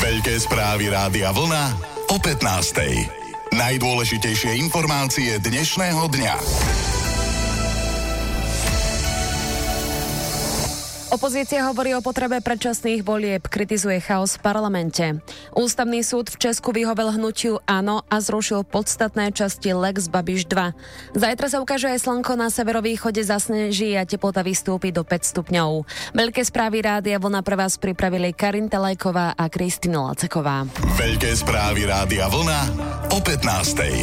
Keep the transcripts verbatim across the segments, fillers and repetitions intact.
Veľké správy Rádia Vlna o pätnástej. Najdôležitejšie informácie dnešného dňa. Opozícia hovorí o potrebe predčasných volieb, kritizuje chaos v parlamente. Ústavný súd v Česku vyhovel hnutiu Áno a zrušil podstatné časti Lex Babiš dva. Zajtra sa ukáže aj slnko, na severovýchode zasneží a teplota vystúpi do päť stupňov. Veľké správy Rádia Vlna pre vás pripravili Karin Telajková a Kristina Laceková. Veľké správy Rádia Vlna o pätnástej.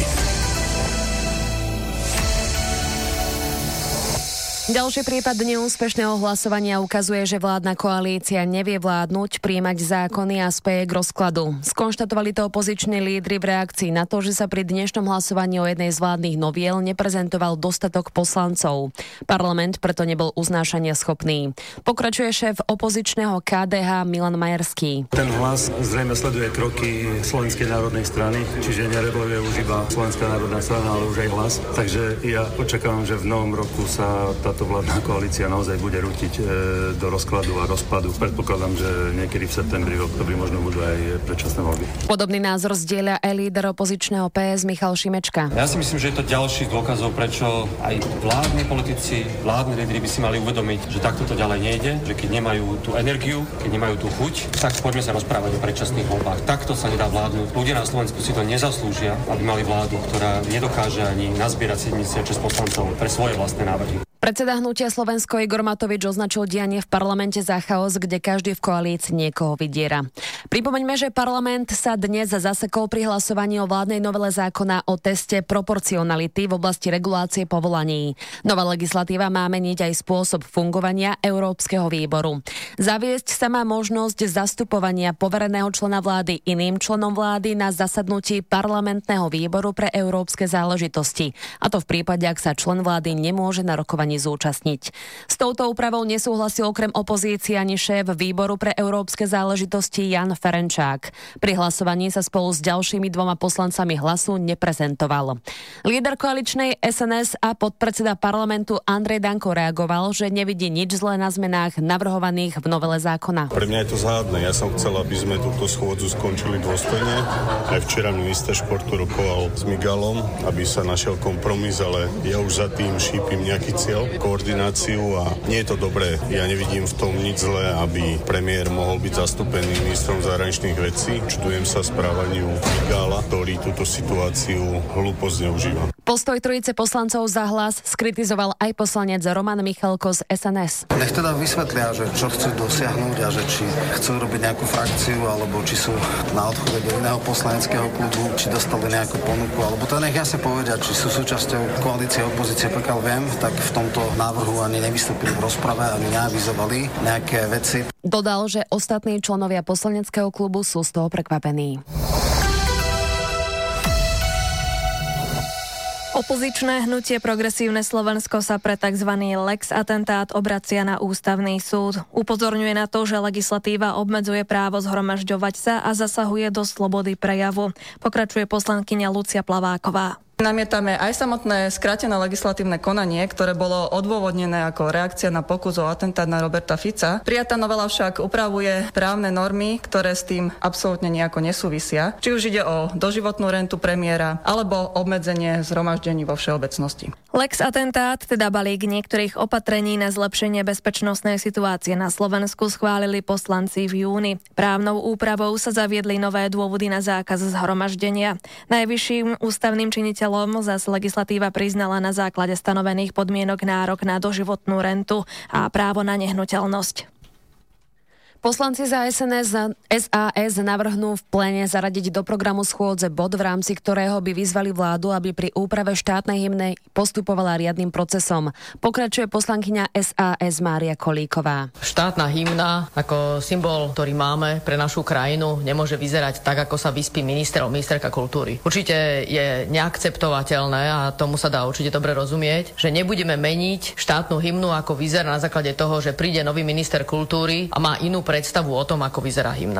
Ďalší prípad neúspešného hlasovania ukazuje, že vládna koalícia nevie vládnuť, prijímať zákony a speje k rozkladu. Skonštatovali to opoziční lídri v reakcii na to, že sa pri dnešnom hlasovaní o jednej z vládnych noviel neprezentoval dostatok poslancov. Parlament preto nebol uznášania schopný. Pokračuje šéf opozičného ká dé há Milan Majerský. Ten hlas zrejme sleduje kroky Slovenskej národnej strany, čiže nerevoluje už iba Slovenská národná strana, ale už aj Hlas. Takže ja očakávam, že v novom roku sa táto vládna koalícia naozaj bude rútiť e, do rozkladu a rozpadu. Predpokladám, že niekedy v septembri, v oktobri možno budú aj predčasné voľby. Podobný názor zdieľa aj líder opozičného pé es Michal Šimečka. Ja si myslím, že je to ďalší z dôkazov, prečo aj vládni politici, vládni lídri by si mali uvedomiť, že takto to ďalej nejde, že keď nemajú tú energiu, keď nemajú tú chuť, tak poďme sa rozprávať o predčasných voľbách. Takto sa nedá vládnuť. Ľudia na Slovensku si to nezaslúžia, aby mali vládu, ktorá nedokáže ani nazbierať sedemdesiatšesť poslancov pre svoje vlastné návrhy. Predseda hnutia Slovensko Igor Matovič označil dianie v parlamente za chaos, kde každý v koalícii niekoho vydiera. Pripomeňme, že parlament sa dnes zasekol pri hlasovaní o vládnej novele zákona o teste proporcionality v oblasti regulácie povolaní. Nová legislatíva má meniť aj spôsob fungovania Európskeho výboru. Zaviesť sa má možnosť zastupovania povereného člena vlády iným členom vlády na zasadnutí parlamentného výboru pre európske záležitosti. A to v prípade, ak sa člen vlády nemôže na rokovaní zúčastniť. S touto úpravou nesúhlasil okrem opozície ani šéf výboru pre európske záležitosti Jan Ferenčák. Pri hlasovaní sa spolu s ďalšími dvoma poslancami Hlasu neprezentoval. Líder koaličnej es en es a podpredseda parlamentu Andrej Danko reagoval, že nevidí nič zlé na zmenách navrhovaných v novele zákona. Pre mňa je to záhadné. Ja som chcel, aby sme túto schôdzu skončili dôstojne. Aj včera minister športu rokoval s Migalom, aby sa našiel kompromis, ale ja už za tým šípim nejaký cieľ, koordináciu a nie je to dobré. Ja nevidím v tom nič zlé, aby premiér mohol byť zastúpený ministrom zahraničných vecí. Čudujem sa správaniu Migala, ktorý túto situáciu hlúpo zneužíva. Postoj trojice poslancov za Hlas skritizoval aj poslanec Roman Michalko z es en es. Nech teda vysvetlia, že čo chcú dosiahnuť a že či chcú robiť nejakú frakciu, alebo či sú na odchode do iného poslaneckého klubu, či dostali nejakú ponuku, alebo to nech jasne povedia, či sú súčasťou koalície opozície, pokiaľ viem, tak v tomto návrhu ani nevystúpili v rozprave, ani neavizovali nejaké veci. Dodal, že ostatní členovia poslaneckého klubu sú z toho prekvapení. Opozičné hnutie Progresívne Slovensko sa pre tzv. Lex atentát obracia na ústavný súd. Upozorňuje na to, že legislatíva obmedzuje právo zhromažďovať sa a zasahuje do slobody prejavu. Pokračuje poslankyňa Lucia Plaváková. Namietame aj samotné skrátené legislatívne konanie, ktoré bolo odôvodnené ako reakcia na pokus o atentát na Roberta Fica. Prijatá novela však upravuje právne normy, ktoré s tým absolútne nejako nesúvisia. Či už ide o doživotnú rentu premiéra, alebo obmedzenie zhromaždení vo všeobecnosti. Lex atentát, teda balík niektorých opatrení na zlepšenie bezpečnostnej situácie na Slovensku, schválili poslanci v júni. Právnou úpravou sa zaviedli nové dôvody na zákaz zhromaždenia. Najvyšším ústavným činiteľom zas legislatíva priznala na základe stanovených podmienok nárok na doživotnú rentu a právo na nehnuteľnosť. Poslanci za es en es, es a es navrhnú v pléne zaradiť do programu schôdze bod, v rámci ktorého by vyzvali vládu, aby pri úprave štátnej hymny postupovala riadnym procesom. Pokračuje poslankyňa es a es Mária Kolíková. Štátna hymna ako symbol, ktorý máme pre našu krajinu, nemôže vyzerať tak, ako sa vyspí minister, ministerka kultúry. Určite je neakceptovateľné, a tomu sa dá určite dobre rozumieť, že nebudeme meniť štátnu hymnu, ako vyzerá na základe toho, že príde nový minister kultúry a má inú predstavu o tom, ako vyzerá hymna.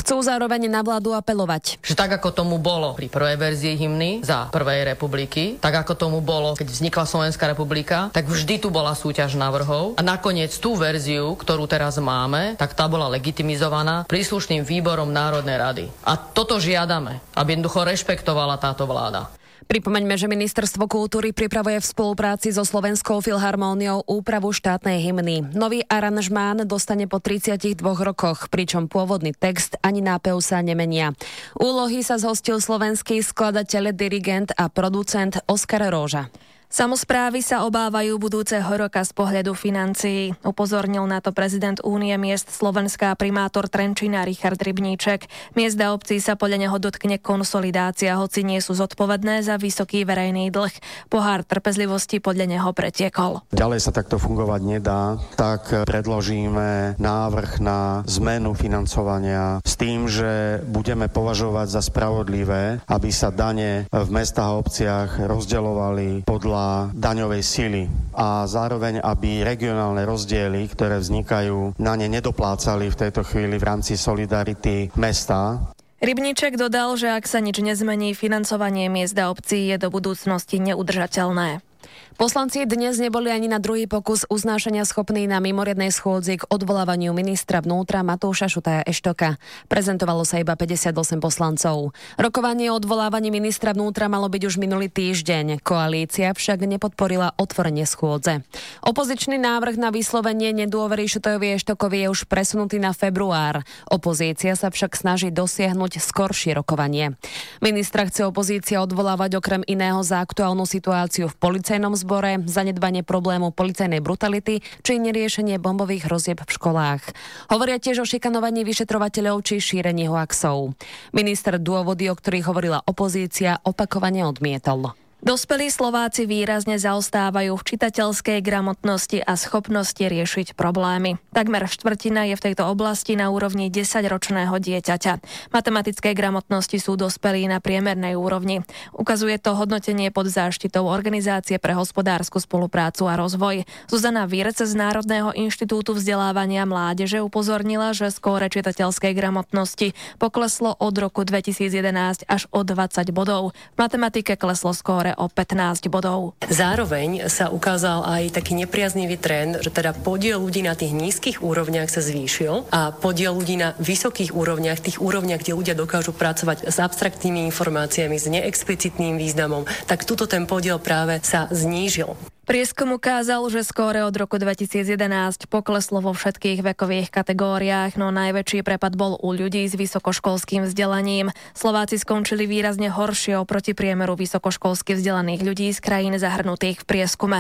Chcú zároveň na vládu apelovať. Že tak, ako tomu bolo pri prvej verzii hymny za prvej republiky, tak ako tomu bolo, keď vznikla Slovenská republika, tak vždy tu bola súťaž návrhov a nakoniec tú verziu, ktorú teraz máme, tak tá bola legitimizovaná príslušným výborom Národnej rady. A toto žiadame, aby jednoducho rešpektovala táto vláda. Pripomeňme, že Ministerstvo kultúry pripravuje v spolupráci so Slovenskou filharmóniou úpravu štátnej hymny. Nový aranžmán dostane po tridsiatich dvoch rokoch, pričom pôvodný text ani nápev sa nemenia. Úlohy sa zhostil slovenský skladateľ, dirigent a producent Oskar Róža. Samosprávy sa obávajú budúceho roka z pohľadu financií. Upozornil na to prezident Únie miest Slovenska a primátor Trenčína Richard Rybníček. Miesta obcí sa podľa neho dotkne konsolidácia, hoci nie sú zodpovedné za vysoký verejný dlh. Pohár trpezlivosti podľa neho pretiekol. Ďalej sa takto fungovať nedá, tak predložíme návrh na zmenu financovania s tým, že budeme považovať za spravodlivé, aby sa dane v mestách a obciach rozdeľovali podľa daňovej sily a zároveň, aby regionálne rozdiely, ktoré vznikajú, na ne nedoplácali v tejto chvíli v rámci solidarity mesta. Rybníček dodal, že ak sa nič nezmení, financovanie miest a obcí je do budúcnosti neudržateľné. Poslanci dnes neboli ani na druhý pokus uznášania schopní na mimoriadnej schôdzi k odvolávaniu ministra vnútra Matúša Šutaja Eštoka. Prezentovalo sa iba päťdesiatosem poslancov. Rokovanie o odvolávaní ministra vnútra malo byť už minulý týždeň. Koalícia však nepodporila otvorenie schôdze. Opozičný návrh na vyslovenie nedôvery Šutajovi Eštokovi je už presunutý na február. Opozícia sa však snaží dosiahnuť skoršie rokovanie. Ministra chce opozícia odvolávať okrem iného za aktuálnu situáciu v policajnom zbore, zanedbanie problému policajnej brutality či neriešenie bombových hrozieb v školách. Hovoria tiež o šikanovaní vyšetrovateľov či šírení hoaxov. Minister dôvody, o ktorých hovorila opozícia, opakovane odmietol. Dospelí Slováci výrazne zaostávajú v čitateľskej gramotnosti a schopnosti riešiť problémy. Takmer štvrtina je v tejto oblasti na úrovni desaťročného dieťaťa. Matematickej gramotnosti sú dospelí na priemernej úrovni. Ukazuje to hodnotenie pod záštitou Organizácie pre hospodársku spoluprácu a rozvoj. Zuzana Virc z Národného inštitútu vzdelávania mládeže upozornila, že skóre čitateľskej gramotnosti pokleslo od roku dvetisícjedenásť až o dvadsať bodov. V matematike kleslo skóre o pätnásť bodov. Zároveň sa ukázal aj taký nepriaznivý trend, že teda podiel ľudí na tých nízkych úrovniach sa zvýšil a podiel ľudí na vysokých úrovniach, tých úrovniach, kde ľudia dokážu pracovať s abstraktnými informáciami, s neexplicitným významom, tak tuto ten podiel práve sa znížil. Prieskum ukázal, že skóre od roku dvetisícjedenásť pokleslo vo všetkých vekových kategóriách, no najväčší prepad bol u ľudí s vysokoškolským vzdelaním. Slováci skončili výrazne horšie oproti priemeru vysokoškolsky vzdelaných ľudí z krajín zahrnutých v prieskume.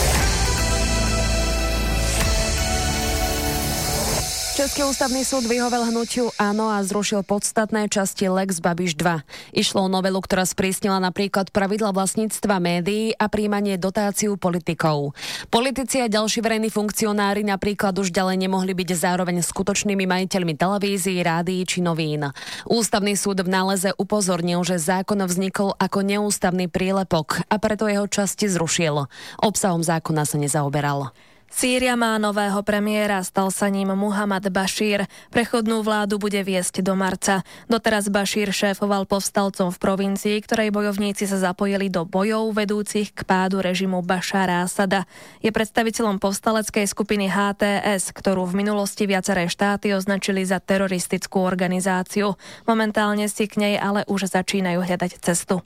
Český ústavný súd vyhovel hnutiu Áno a zrušil podstatné časti Lex Babiš dva. Išlo o novelu, ktorá sprísnila napríklad pravidla vlastníctva médií a príjmanie dotáciu politikov. Politici a ďalší verejní funkcionári napríklad už ďalej nemohli byť zároveň skutočnými majiteľmi televízií, rádií či novín. Ústavný súd v náleze upozornil, že zákon vznikol ako neústavný prílepok a preto jeho časti zrušil. Obsahom zákona sa nezaoberal. Sýria má nového premiéra, stal sa ním Muhammad Bašír. Prechodnú vládu bude viesť do marca. Doteraz Bašír šéfoval povstalcom v provincii, ktorej bojovníci sa zapojili do bojov vedúcich k pádu režimu Bašára Asada. Je predstaviteľom povstaleckej skupiny há té es, ktorú v minulosti viaceré štáty označili za teroristickú organizáciu. Momentálne si k nej ale už začínajú hľadať cestu.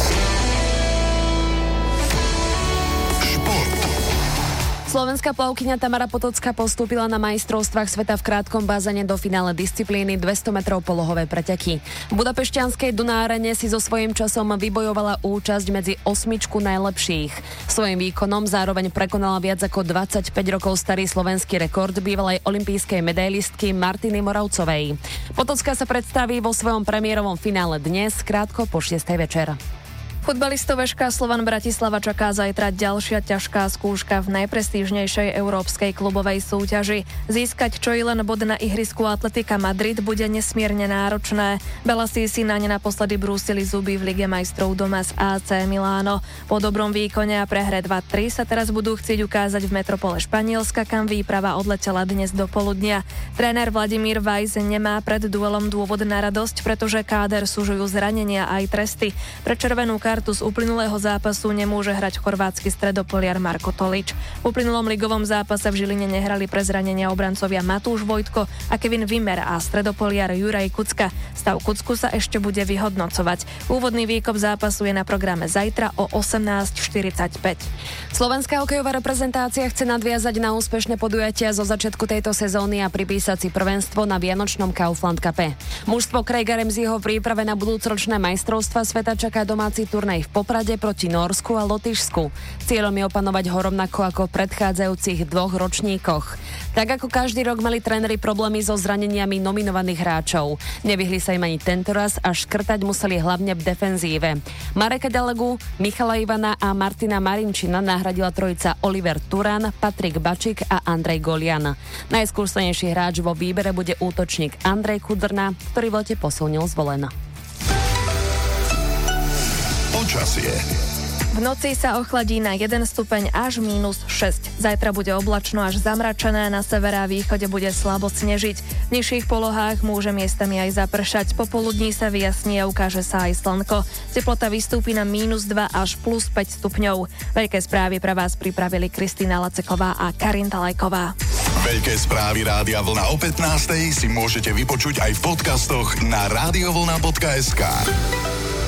Slovenská plavkyňa Tamara Potocká postúpila na majstrovstvách sveta v krátkom bazéne do finále disciplíny dvesto metrov polohové preteky. V budapešťanskej Dunárene si so svojím časom vybojovala účasť medzi osmičku najlepších. Svojím výkonom zároveň prekonala viac ako dvadsaťpäť rokov starý slovenský rekord bývalej olympijskej medailistky Martiny Moravcovej. Potocká sa predstaví vo svojom premiérovom finále dnes krátko po šiestej večer. V Futbalistov ešká Slovan Bratislava čaká zajtra ďalšia ťažká skúška v najprestížnejšej európskej klubovej súťaži. Získať čo i len bod na ihrisku Atletika Madrid bude nesmierne náročné. Belasí si naň naposledy brúsili zuby v Lige majstrov doma z á cé Miláno. Po dobrom výkone a prehre dva tri sa teraz budú chcieť ukázať v metropole Španielska, kam výprava odletela dnes do poludnia. Tréner Vladimír Vajs nemá pred duelom dôvod na radosť, pretože káder sužujú zranenia aj tresty. Pre červenú kartu z uplynulého zápasu nemôže hrať chorvátsky stredopoliar Marko Tolič. V uplynulom ligovom zápase v Žiline nehrali pre zranenia obrancovia Matúš Vojtko a Kevin Wimmer a stredopoliar Juraj Kucka. Stav Kucku sa ešte bude vyhodnocovať. Úvodný výkop zápasu je na programe zajtra o osemnásť štyridsaťpäť. Slovenská hokejová reprezentácia chce nadviazať na úspešné podujatia zo začiatku tejto sezóny a pripísať si prvenstvo na vianočnom Kaufland Cupe. Mužstvo Craiga Ramseyho v príprave na budúcoročné majstrovstvá sveta čaká domáci turnaj v Poprade proti Nórsku a Lotyšsku. Cieľom je opanovať ho rovnako ako v predchádzajúcich dvoch ročníkoch. Tak ako každý rok mali tréneri problémy so zraneniami nominovaných hráčov. Nevyhli sa im ani tentoraz a škrtať museli hlavne v defenzíve. Mareka Dalegu, Michala Ivana a Martina Marinčina nahradila trojica Oliver Turan, Patrik Bačik a Andrej Golian. Najskúsenejší hráč vo výbere bude útočník Andrej Kudrna, ktorý v lete posilnil zvolen. Počasie. V noci sa ochladí na jeden stupeň až mínus šesť. Zajtra bude oblačno až zamračené, na severe a východe bude slabo snežiť. V nižších polohách môže miestami aj zapršať. Popoludní sa vyjasní a ukáže sa aj slnko. Teplota vystúpi na mínus dva až plus päť stupňov. Veľké správy pre vás pripravili Kristýna Laceková a Karin Talajková. Veľké správy Rádia Vlna o pätnástej si môžete vypočuť aj v podcastoch na radiovlna bodka es ká.